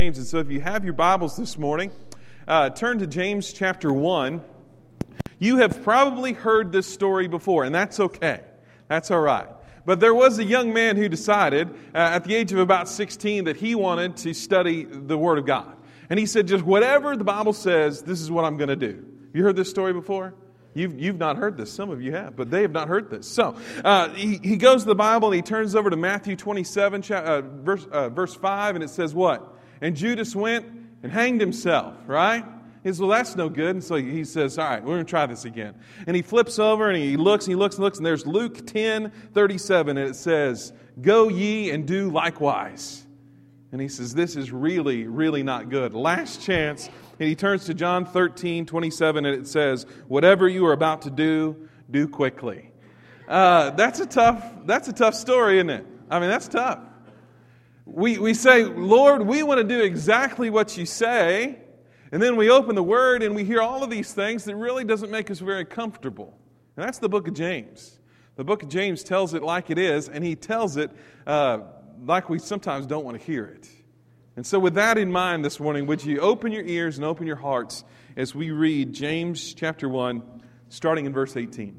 James. And so if you have your Bibles this morning, turn to James chapter 1. You have probably heard this story before, and that's okay. That's all right. But there was a young man who decided at the age of about 16 that he wanted to study the Word of God. And he said, just whatever the Bible says, this is what I'm going to do. You heard this story before? You've not heard this. Some of you have, but they have not heard this. So he goes to the Bible and he turns over to Matthew 27, verse 5, and it says what? And Judas went and hanged himself, right? He says, well, that's no good. And so he says, all right, we're going to try this again. And he flips over and he looks, and there's Luke 10:37, and it says, go ye and do likewise. And he says, this is really, really not good. Last chance. And he turns to John 13:27, and it says, whatever you are about to do, do quickly. That's a tough story, isn't it? I mean, that's tough. We say, Lord, we want to do exactly what you say. And then we open the Word and we hear all of these things that really doesn't make us very comfortable. And that's the book of James. The book of James tells it like it is, and he tells it like we sometimes don't want to hear it. And so with that in mind this morning, would you open your ears and open your hearts as we read James chapter 1, starting in verse 18.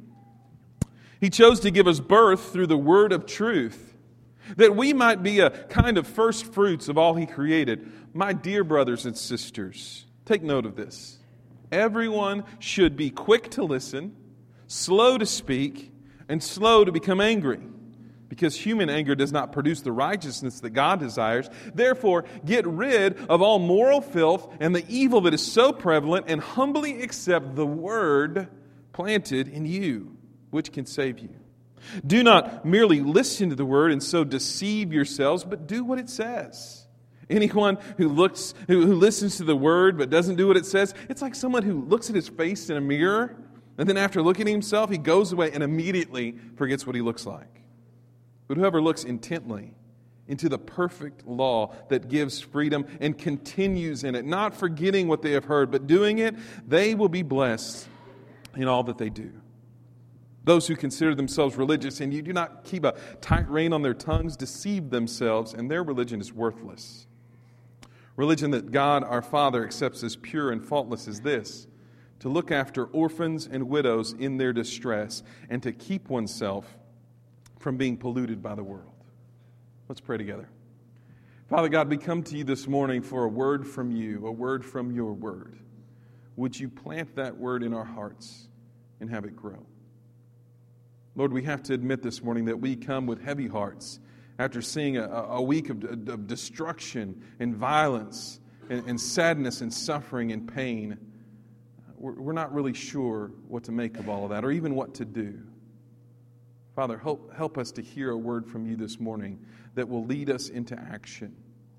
He chose to give us birth through the word of truth, that we might be a kind of first fruits of all He created. My dear brothers and sisters, take note of this. Everyone should be quick to listen, slow to speak, and slow to become angry, because human anger does not produce the righteousness that God desires. Therefore, get rid of all moral filth and the evil that is so prevalent, and humbly accept the word planted in you, which can save you. Do not merely listen to the word and so deceive yourselves, but do what it says. Anyone who listens to the word but doesn't do what it says, it's like someone who looks at his face in a mirror, and then after looking at himself, he goes away and immediately forgets what he looks like. But whoever looks intently into the perfect law that gives freedom and continues in it, not forgetting what they have heard, but doing it, they will be blessed in all that they do. Those who consider themselves religious and you do not keep a tight rein on their tongues deceive themselves, and their religion is worthless. Religion that God our Father accepts as pure and faultless is this: to look after orphans and widows in their distress, and to keep oneself from being polluted by the world. Let's pray together. Father God, we come to you this morning for a word from you, a word from your word. Would you plant that word in our hearts and have it grow? Lord, we have to admit this morning that we come with heavy hearts after seeing a week of destruction and violence and sadness and suffering and pain. We're not really sure what to make of all of that, or even what to do. Father, help us to hear a word from you this morning that will lead us into action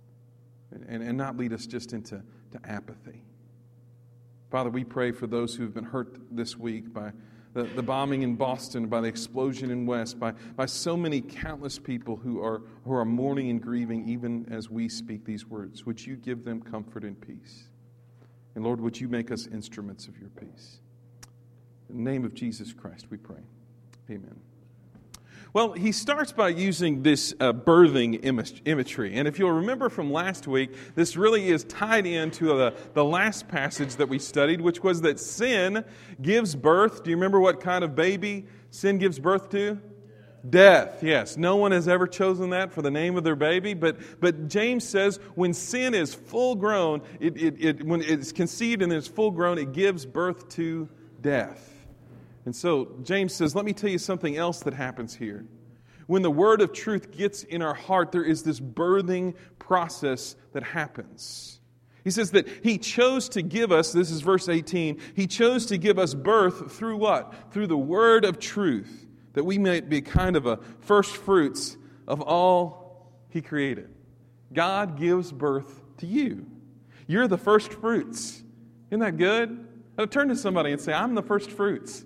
and not lead us just into apathy. Father, we pray for those who have been hurt this week by the bombing in Boston, by the explosion in West, by so many countless people who are mourning and grieving even as we speak these words. Would you give them comfort and peace? And Lord, would you make us instruments of your peace? In the name of Jesus Christ we pray. Amen. Well, he starts by using this birthing imagery. And if you'll remember from last week, this really is tied into the last passage that we studied, which was that sin gives birth. Do you remember what kind of baby sin gives birth to? Death. Yes. No one has ever chosen that for the name of their baby. But James says when sin is full grown, when it's conceived and it's full grown, it gives birth to death. And so James says, let me tell you something else that happens here. When the word of truth gets in our heart, there is this birthing process that happens. He says that He chose to give us, this is verse 18, He chose to give us birth through what? Through the word of truth, that we might be kind of a first fruits of all He created. God gives birth to you. You're the first fruits. Isn't that good? Now turn to somebody and say, I'm the first fruits.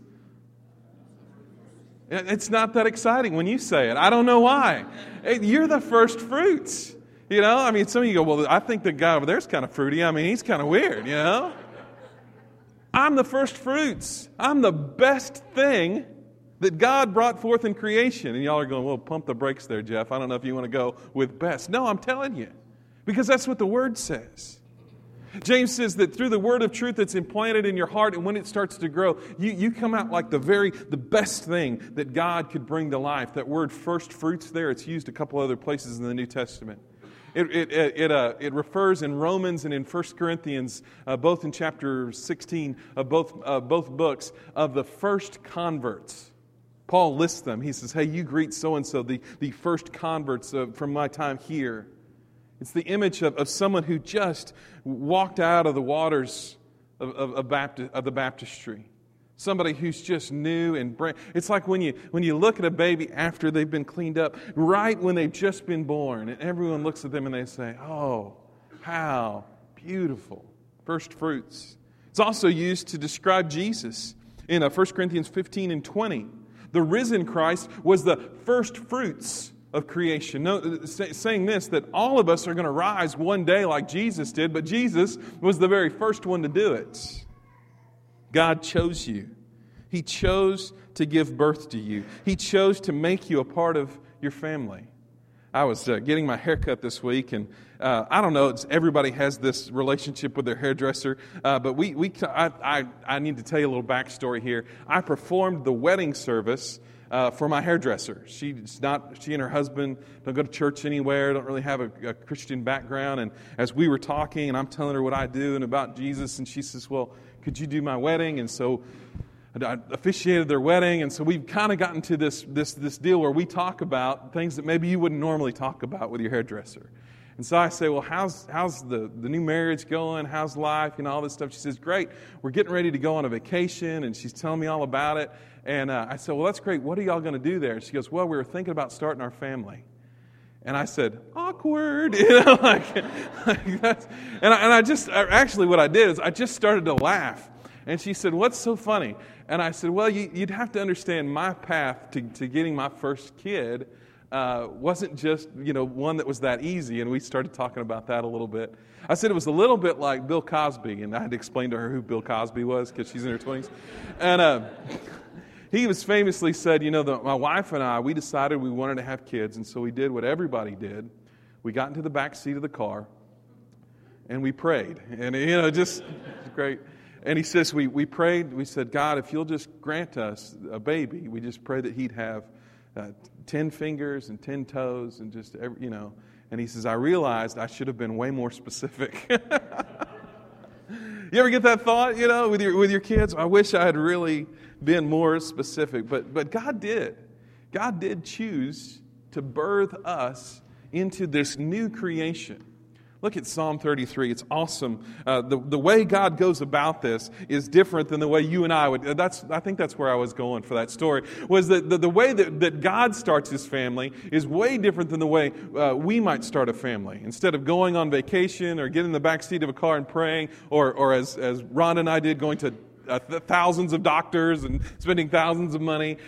It's not that exciting when you say it. I don't know why. You're the first fruits. You know, I mean, some of you go, well, I think the guy over there is kind of fruity. I mean, he's kind of weird, you know. I'm the first fruits. I'm the best thing that God brought forth in creation. And y'all are going, well, pump the brakes there, Jeff. I don't know if you want to go with best. No, I'm telling you. Because that's what the Word says. James says that through the word of truth that's implanted in your heart, and when it starts to grow, you come out like the best thing that God could bring to life. That word first fruits there, it's used a couple other places in the New Testament. It refers in Romans and in 1 Corinthians, both in chapter 16 of both books, of the first converts. Paul lists them. He says, hey, you greet so-and-so, the first converts from my time here. It's the image of someone who just walked out of the waters of the baptistry. Somebody who's just new and brand. It's like when you look at a baby after they've been cleaned up, right when they've just been born, and everyone looks at them and they say, oh, how beautiful. First fruits. It's also used to describe Jesus in 1 Corinthians 15 and 20. The risen Christ was the first fruits of creation. No, saying this, that all of us are going to rise one day like Jesus did, but Jesus was the very first one to do it. God chose you. He chose to give birth to you. He chose to make you a part of your family. I was getting my hair cut this week, and I don't know, everybody has this relationship with their hairdresser, but I need to tell you a little backstory here. I performed the wedding service for my hairdresser. She and her husband don't go to church anywhere, don't really have a Christian background. And as we were talking, and I'm telling her what I do and about Jesus, and she says, well, could you do my wedding? And so I officiated their wedding, and so we've kind of gotten to this deal where we talk about things that maybe you wouldn't normally talk about with your hairdresser. And so I say, well, how's the new marriage going? How's life? All this stuff. She says, great. We're getting ready to go on a vacation, and she's telling me all about it. And I said, well, that's great. What are y'all going to do there? And she goes, well, we were thinking about starting our family. And I said, awkward. Like that's, and I just, actually what I did is I just started to laugh. And she said, what's so funny? And I said, well, you'd have to understand my path to getting my first kid wasn't just, one that was that easy. And we started talking about that a little bit. I said it was a little bit like Bill Cosby. And I had to explain to her who Bill Cosby was because she's in her 20s. And he was famously said, that my wife and I, we decided we wanted to have kids. And so we did what everybody did. We got into the back seat of the car and we prayed. And, just great. And he says, we prayed. We said, God, if you'll just grant us a baby, we just pray that he'd have 10 fingers and 10 toes and just, And he says, I realized I should have been way more specific. You ever get that thought, with your kids? I wish I had really been more specific. But God did. God did choose to birth us into this new creation. Look at Psalm 33. It's awesome. The way God goes about this is different than the way you and I would. I think that's where I was going for that story, was that the way that God starts his family is way different than the way we might start a family. Instead of going on vacation or getting in the back seat of a car and praying, or as Ron and I did, going to thousands of doctors and spending thousands of money.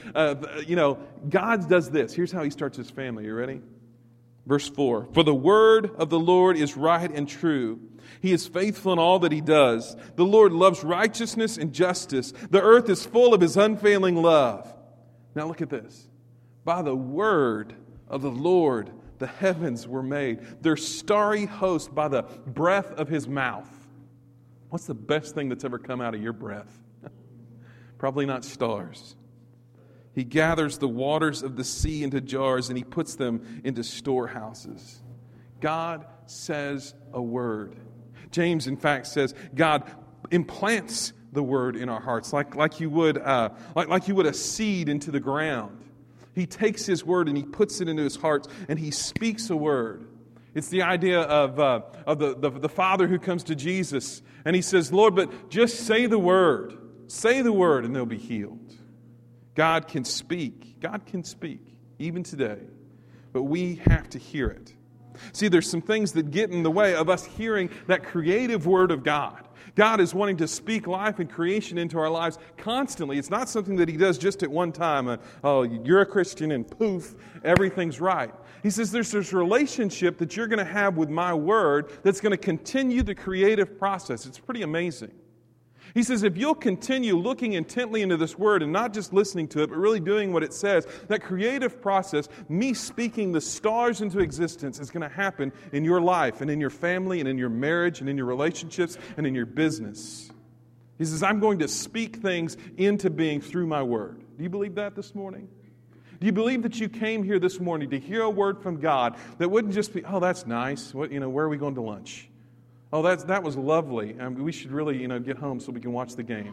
God does this. Here's how he starts his family. You ready? Verse 4, for the word of the Lord is right and true. He is faithful in all that he does. The Lord loves righteousness and justice. The earth is full of his unfailing love. Now look at this. By the word of the Lord, the heavens were made, their starry host by the breath of his mouth. What's the best thing that's ever come out of your breath? Probably not stars. He gathers the waters of the sea into jars and he puts them into storehouses. God says a word. James, in fact, says God implants the word in our hearts like you would a seed into the ground. He takes his word and he puts it into his hearts and he speaks a word. It's the idea of the Father who comes to Jesus and he says, Lord, but just say the word. Say the word and they'll be healed. God can speak, even today, but we have to hear it. See, there's some things that get in the way of us hearing that creative word of God. God is wanting to speak life and creation into our lives constantly. It's not something that he does just at one time. You're a Christian and poof, everything's right. He says there's this relationship that you're going to have with my word that's going to continue the creative process. It's pretty amazing. He says, if you'll continue looking intently into this word and not just listening to it, but really doing what it says, that creative process, me speaking the stars into existence, is going to happen in your life and in your family and in your marriage and in your relationships and in your business. He says, I'm going to speak things into being through my word. Do you believe that this morning? Do you believe that you came here this morning to hear a word from God that wouldn't just be, oh, that's nice. Where are we going to lunch? Oh, that was lovely. We should really, get home so we can watch the game.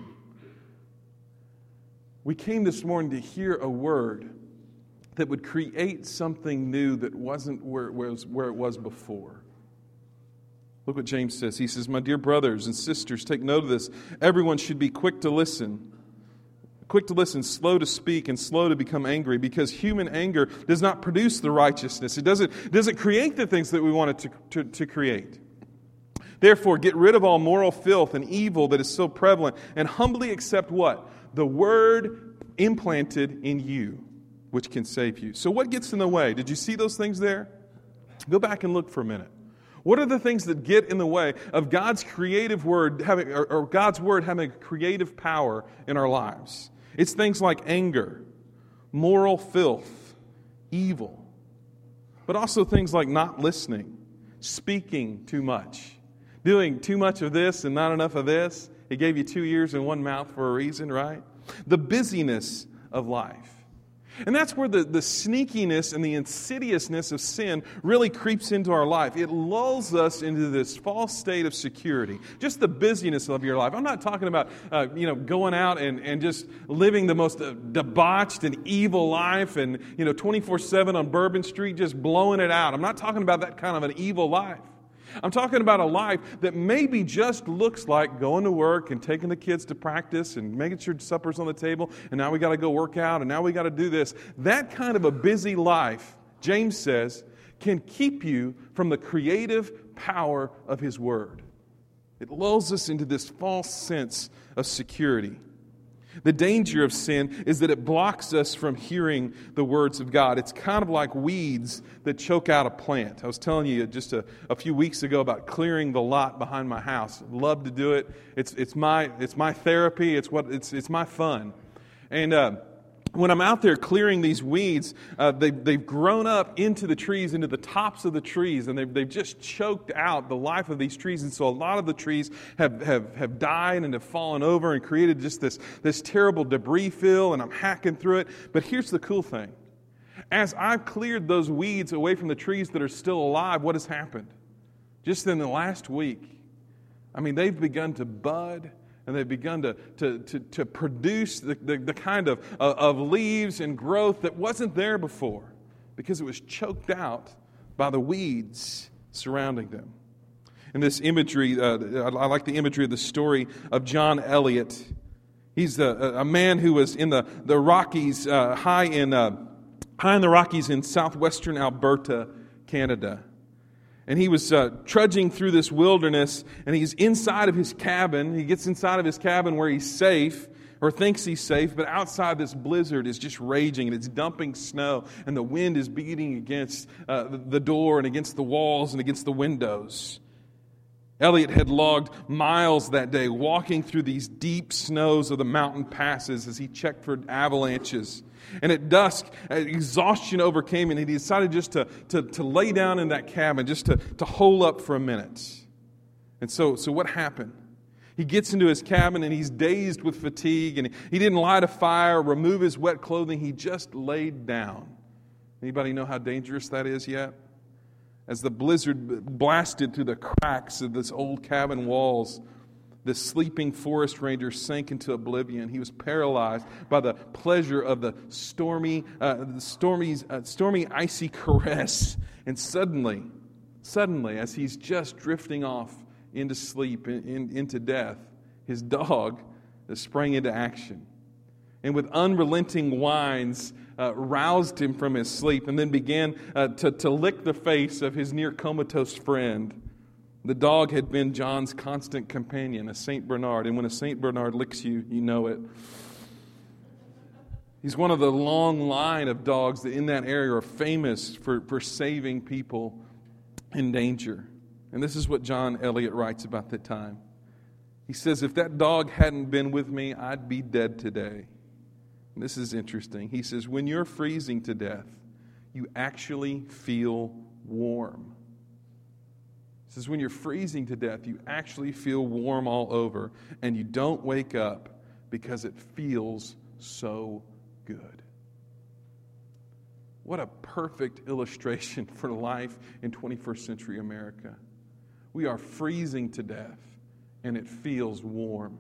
We came this morning to hear a word that would create something new that wasn't where it was before. Look what James says. He says, my dear brothers and sisters, take note of this. Everyone should be quick to listen, slow to speak, and slow to become angry, because human anger does not produce the righteousness. It doesn't create the things that we want it to create. Therefore, get rid of all moral filth and evil that is so prevalent, and humbly accept what? The word implanted in you, which can save you. So what gets in the way? Did you see those things there? Go back and look for a minute. What are the things that get in the way of God's creative word having, or God's word having a creative power in our lives? It's things like anger, moral filth, evil, but also things like not listening, speaking too much, doing too much of this and not enough of this. He gave you 2 ears and 1 mouth for a reason, right? The busyness of life. And that's where the sneakiness and the insidiousness of sin really creeps into our life. It lulls us into this false state of security. Just the busyness of your life. I'm not talking about going out and just living the most debauched and evil life and 24/7 on Bourbon Street just blowing it out. I'm not talking about that kind of an evil life. I'm talking about a life that maybe just looks like going to work and taking the kids to practice and making sure supper's on the table, and now we got to go work out, and now we got to do this. That kind of a busy life, James says, can keep you from the creative power of His Word. It lulls us into this false sense of security. The danger of sin is that it blocks us from hearing the words of God. It's kind of like weeds that choke out a plant. I was telling you just a few weeks ago about clearing the lot behind my house. Love to do it. It's my therapy. It's my fun. And when I'm out there clearing these weeds, they've grown up into the trees, into the tops of the trees, and they've just choked out the life of these trees. And so a lot of the trees have died and have fallen over and created just this terrible debris fill, and I'm hacking through it. But here's the cool thing. As I've cleared those weeds away from the trees that are still alive, what has happened? Just in the last week, they've begun to bud, and they've begun to produce the kind of leaves and growth that wasn't there before because it was choked out by the weeds surrounding them. And this imagery, I like the imagery of the story of John Elliott. He's a man who was in the Rockies, high in the Rockies in southwestern Alberta, Canada. And he was trudging through this wilderness, and he's inside of his cabin. He gets inside of his cabin where he's safe, or thinks he's safe, but outside this blizzard is just raging, and it's dumping snow, and the wind is beating against the door and against the walls and against the windows. Elliott had logged miles that day, walking through these deep snows of the mountain passes as he checked for avalanches. And at dusk, exhaustion overcame him, and he decided just to lay down in that cabin, just to hole up for a minute. And so what happened? He gets into his cabin, and he's dazed with fatigue, and he didn't light a fire, remove his wet clothing. He just laid down. Anybody know how dangerous that is yet? As the blizzard blasted through the cracks of this old cabin walls, this sleeping forest ranger sank into oblivion. He was paralyzed by the pleasure of the stormy, icy caress. And suddenly, as he's just drifting off into sleep, into death, his dog sprang into action. And with unrelenting whines, roused him from his sleep, and then began to lick the face of his near comatose friend. The dog had been John's constant companion, a St. Bernard. And when a St. Bernard licks you, you know it. He's one of the long line of dogs that in that area are famous for saving people in danger. And this is what John Elliott writes about that time. He says, if that dog hadn't been with me, I'd be dead today. And this is interesting. He says, when you're freezing to death, you actually feel warm. He says, when you're freezing to death, you actually feel warm all over, and you don't wake up because it feels so good. What a perfect illustration for life in 21st century America. We are freezing to death, and it feels warm.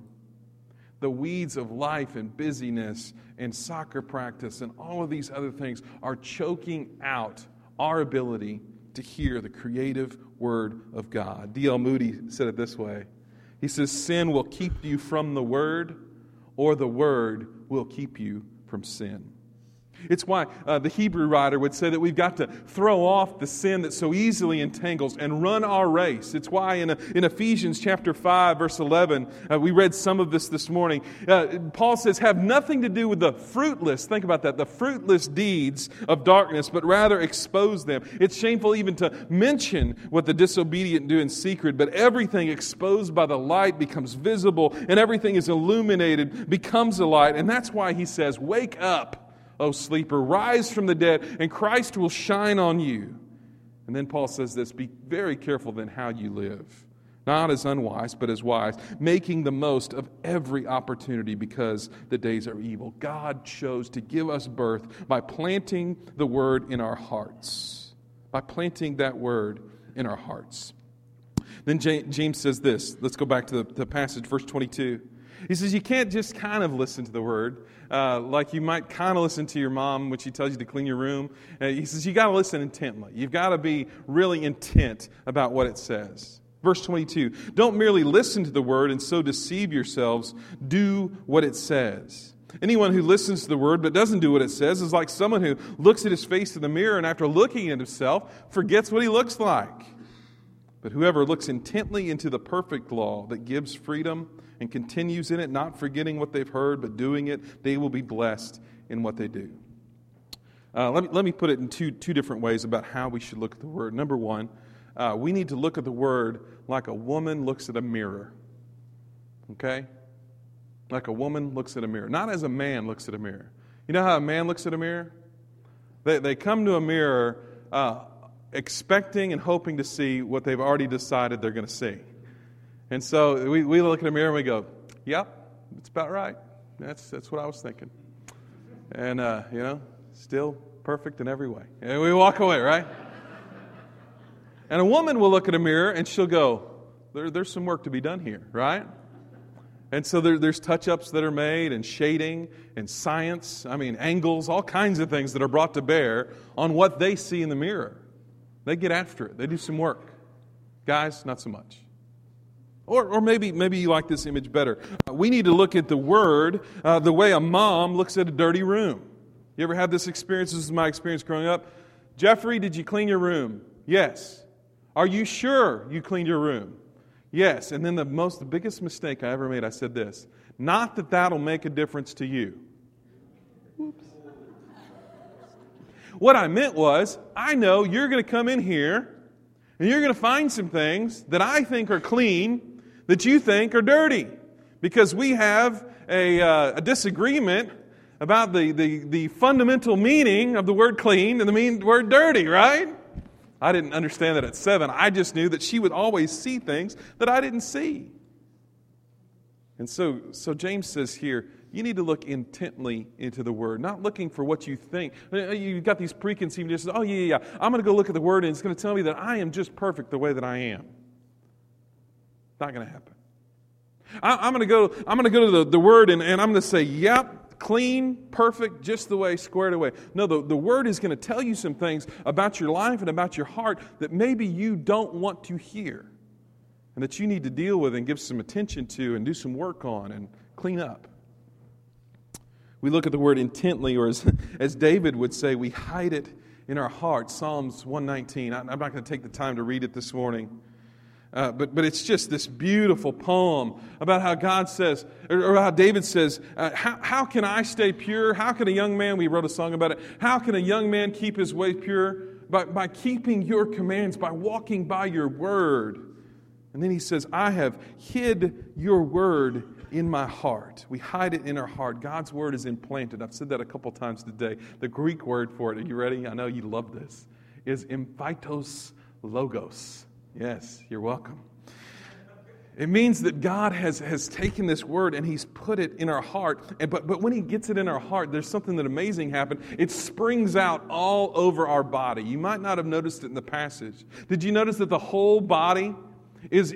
The weeds of life and busyness and soccer practice and all of these other things are choking out our ability to hear the creative Word of God. D.L. Moody said it this way. He says, sin will keep you from the Word, or the Word will keep you from sin. It's why the Hebrew writer would say that we've got to throw off the sin that so easily entangles and run our race. It's why in Ephesians chapter 5, verse 11, we read some of this morning. Paul says, have nothing to do with the fruitless, think about that, the fruitless deeds of darkness, but rather expose them. It's shameful even to mention what the disobedient do in secret, but everything exposed by the light becomes visible, and everything is illuminated, becomes a light. And that's why he says, wake up, O sleeper, rise from the dead, and Christ will shine on you. And then Paul says this, be very careful then how you live. Not as unwise, but as wise, making the most of every opportunity because the days are evil. God chose to give us birth by planting the Word in our hearts. By planting that Word in our hearts. Then James says this. Let's go back to the passage, verse 22. He says you can't just kind of listen to the Word. Like you might kind of listen to your mom when she tells you to clean your room. He says you got to listen intently. You've got to be really intent about what it says. Verse 22, don't merely listen to the Word and so deceive yourselves. Do what it says. Anyone who listens to the Word but doesn't do what it says is like someone who looks at his face in the mirror and after looking at himself forgets what he looks like. But whoever looks intently into the perfect law that gives freedom and continues in it, not forgetting what they've heard, but doing it, they will be blessed in what they do. Let me put it in two different ways about how we should look at the Word. Number one, we need to look at the Word like a woman looks at a mirror. Okay? Like a woman looks at a mirror. Not as a man looks at a mirror. You know how a man looks at a mirror? They come to a mirror expecting and hoping to see what they've already decided they're going to see. And so we look at a mirror and we go, yep, it's about right. That's what I was thinking. And, still perfect in every way. And we walk away, right? And a woman will look at a mirror and she'll go, there's some work to be done here, right? And so there's touch-ups that are made and shading and science, angles, all kinds of things that are brought to bear on what they see in the mirror. They get after it. They do some work. Guys, not so much. Or maybe you like this image better. We need to look at the Word the way a mom looks at a dirty room. You ever had this experience? This is my experience growing up. Jeffrey, did you clean your room? Yes. Are you sure you cleaned your room? Yes. And then the biggest mistake I ever made, I said this. Not that that'll make a difference to you. Oops. What I meant was, I know you're going to come in here and you're going to find some things that I think are clean that you think are dirty. Because we have a disagreement about the fundamental meaning of the word clean and the word dirty, right? I didn't understand that at 7. I just knew that she would always see things that I didn't see. And so James says here, you need to look intently into the Word, not looking for what you think. You've got these preconceived notions. Oh, yeah. I'm going to go look at the Word and it's going to tell me that I am just perfect the way that I am. Not going to happen. I'm going to go to the Word and I'm going to say, yep, clean, perfect, just the way, squared away. No, the Word is going to tell you some things about your life and about your heart that maybe you don't want to hear and that you need to deal with and give some attention to and do some work on and clean up. We look at the Word intently, or as David would say, we hide it in our hearts. Psalms 119. I'm not going to take the time to read it this morning. But it's just this beautiful poem about how God says, or how David says, how can I stay pure? How can a young man, we wrote a song about it, how can a young man keep his way pure? By keeping your commands, by walking by your word. And then he says, I have hid your word in my heart. We hide it in our heart. God's word is implanted. I've said that a couple times today. The Greek word for it, are you ready? I know you love this, is emphytos logos. Yes, you're welcome. It means that God has taken this word and He's put it in our heart. But when He gets it in our heart, there's something that amazing happened. It springs out all over our body. You might not have noticed it in the passage. Did you notice that the whole body is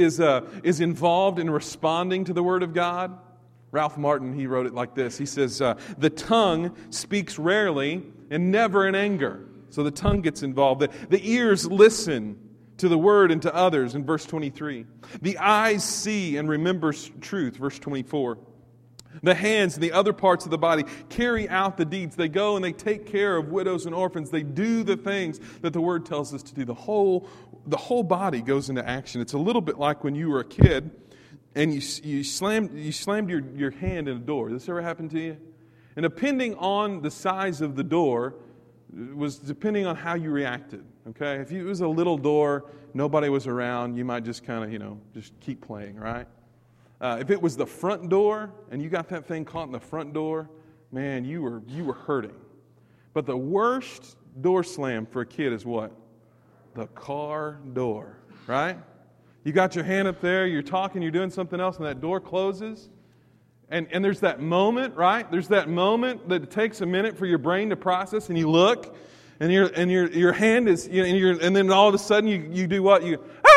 involved in responding to the Word of God? Ralph Martin, he wrote it like this. He says, the tongue speaks rarely and never in anger. So the tongue gets involved. The ears listen to the Word and to others, in verse 23. The eyes see and remember truth, verse 24. The hands and the other parts of the body carry out the deeds. They go and they take care of widows and orphans. They do the things that the Word tells us to do. The whole body goes into action. It's a little bit like when you were a kid and you slammed your hand in a door. Does this ever happen to you? And depending on the size of the door, was depending on how you reacted. Okay? If it was a little door, nobody was around, you might just kind of, just keep playing, right? If it was the front door and you got that thing caught in the front door, man, you were hurting. But the worst door slam for a kid is what? The car door, right? You got your hand up there, you're talking, you're doing something else, and that door closes. And there's that moment, right? There's that moment that it takes a minute for your brain to process, and you look, and your hand is, and then all of a sudden you do what?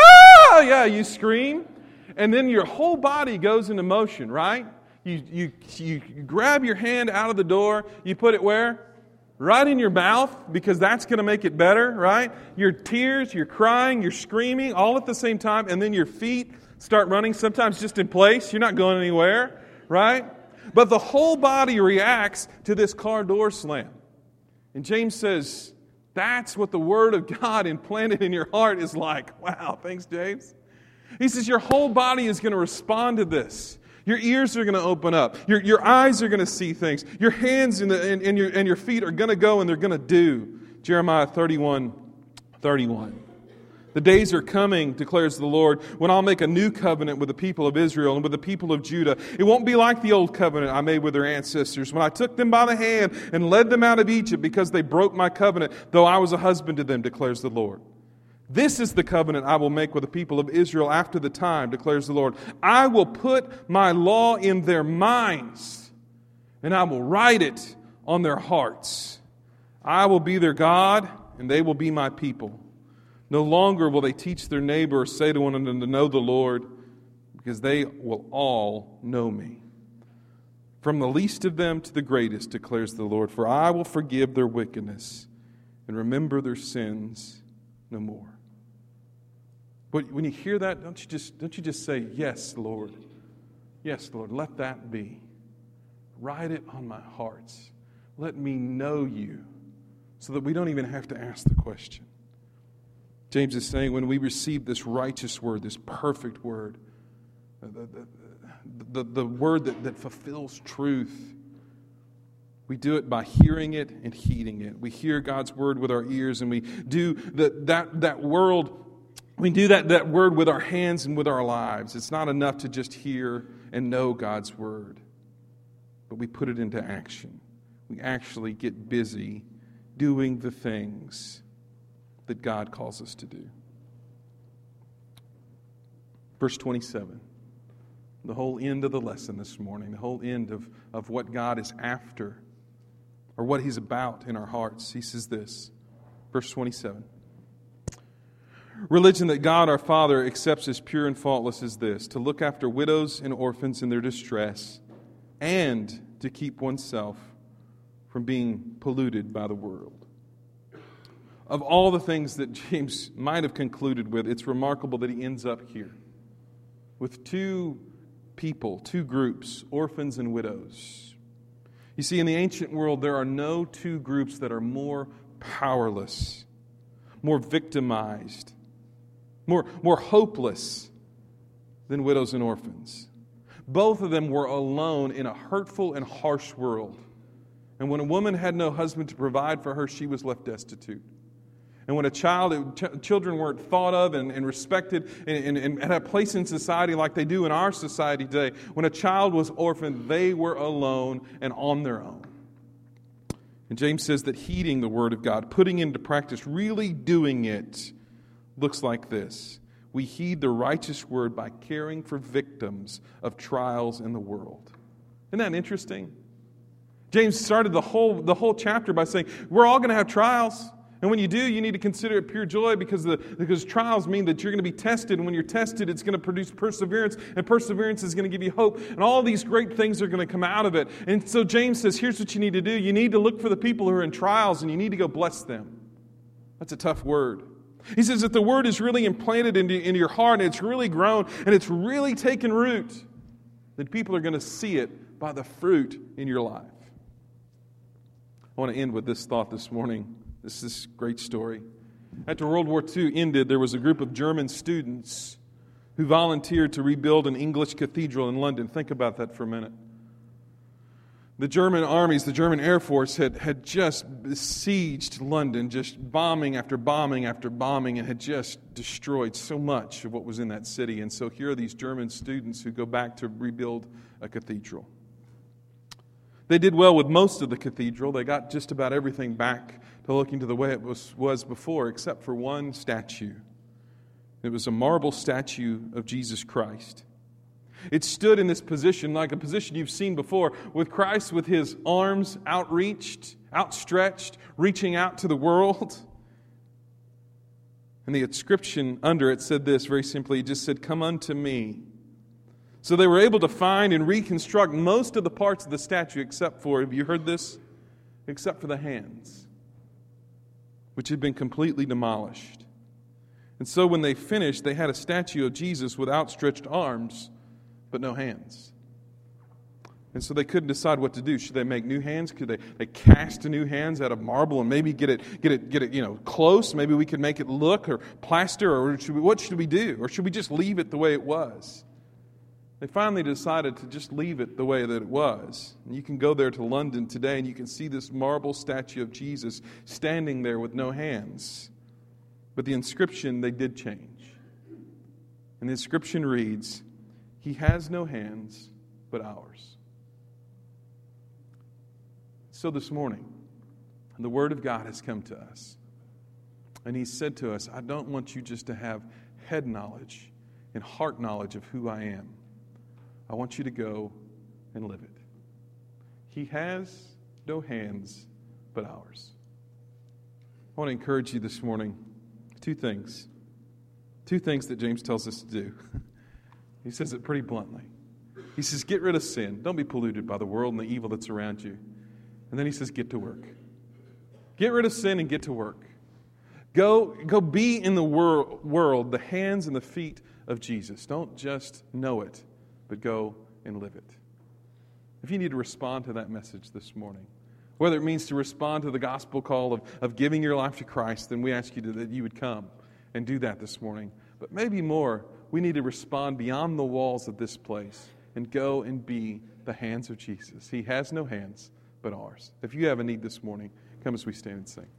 You scream, and then your whole body goes into motion, right? You grab your hand out of the door, you put it where? Right in your mouth, because that's going to make it better, right? Your tears, you're crying, you're screaming, all at the same time, and then your feet start running, sometimes just in place. You're not going anywhere. Right? But the whole body reacts to this car door slam. And James says, that's what the Word of God implanted in your heart is like. Wow, thanks, James. He says your whole body is going to respond to this. Your ears are going to open up. Your eyes are going to see things. Your hands and your feet are going to go and they're going to do. Jeremiah 31:31. The days are coming, declares the Lord, when I'll make a new covenant with the people of Israel and with the people of Judah. It won't be like the old covenant I made with their ancestors when I took them by the hand and led them out of Egypt because they broke my covenant, though I was a husband to them, declares the Lord. This is the covenant I will make with the people of Israel after the time, declares the Lord. I will put my law in their minds, and I will write it on their hearts. I will be their God, and they will be my people. No longer will they teach their neighbor or say to one another to know the Lord, because they will all know me. From the least of them to the greatest, declares the Lord, for I will forgive their wickedness and remember their sins no more. But when you hear that, don't you just say, yes, Lord. Yes, Lord, let that be. Write it on my hearts. Let me know you so that we don't even have to ask the question. James is saying when we receive this righteous word, this perfect word, the word that fulfills truth, we do it by hearing it and heeding it. We hear God's word with our ears, and we do that word with our hands and with our lives. It's not enough to just hear and know God's word, but we put it into action. We actually get busy doing the things that God calls us to do. Verse 27, the whole end of the lesson this morning, the whole end of what God is after, or what He's about in our hearts. He says this, verse 27. Religion that God our Father accepts as pure and faultless is this, to look after widows and orphans in their distress, and to keep oneself from being polluted by the world. Of all the things that James might have concluded with, it's remarkable that he ends up here with two people, two groups, orphans and widows. You see, in the ancient world, there are no two groups that are more powerless, more victimized, more hopeless than widows and orphans. Both of them were alone in a hurtful and harsh world. And when a woman had no husband to provide for her, she was left destitute. And when children weren't thought of and respected and had a place in society like they do in our society today, when a child was orphaned, they were alone and on their own. And James says that heeding the Word of God, putting into practice, really doing it, looks like this. We heed the righteous Word by caring for victims of trials in the world. Isn't that interesting? James started the whole chapter by saying, we're all going to have trials. And when you do, you need to consider it pure joy because trials mean that you're going to be tested. And when you're tested, it's going to produce perseverance. And perseverance is going to give you hope. And all these great things are going to come out of it. And so James says, here's what you need to do. You need to look for the people who are in trials and you need to go bless them. That's a tough word. He says if the word is really implanted into your heart and it's really grown and it's really taken root, then people are going to see it by the fruit in your life. I want to end with this thought this morning. This is this great story. After World War II ended, there was a group of German students who volunteered to rebuild an English cathedral in London. Think about that for a minute. The German armies, the German Air Force had just besieged London, just bombing after bombing after bombing, and had just destroyed so much of what was in that city. And so here are these German students who go back to rebuild a cathedral. They did well with most of the cathedral. They got just about everything back to looking to the way it was before, except for one statue. It was a marble statue of Jesus Christ. It stood in this position, like a position you've seen before, with Christ with his arms outstretched, reaching out to the world. And the inscription under it said this very simply. It just said, "Come unto me." So they were able to find and reconstruct most of the parts of the statue except for, have you heard this? Except for the hands, which had been completely demolished. And so when they finished, they had a statue of Jesus with outstretched arms, but no hands. And so they couldn't decide what to do. Should they make new hands? Could they cast new hands out of marble and maybe get it close? Maybe we could make it look, or plaster, or what should we do? Or should we just leave it the way it was? They finally decided to just leave it the way that it was. And you can go there to London today and you can see this marble statue of Jesus standing there with no hands. But the inscription they did change. And the inscription reads, "He has no hands but ours." So this morning, the Word of God has come to us. And He said to us, I don't want you just to have head knowledge and heart knowledge of who I am. I want you to go and live it. He has no hands but ours. I want to encourage you this morning. Two things that James tells us to do. He says it pretty bluntly. He says, get rid of sin. Don't be polluted by the world and the evil that's around you. And then he says, get to work. Get rid of sin and get to work. Go be in the world, the hands and the feet of Jesus. Don't just know it, but go and live it. If you need to respond to that message this morning, whether it means to respond to the gospel call of giving your life to Christ, then we ask you that you would come and do that this morning. But maybe more, we need to respond beyond the walls of this place and go and be the hands of Jesus. He has no hands but ours. If you have a need this morning, come as we stand and sing.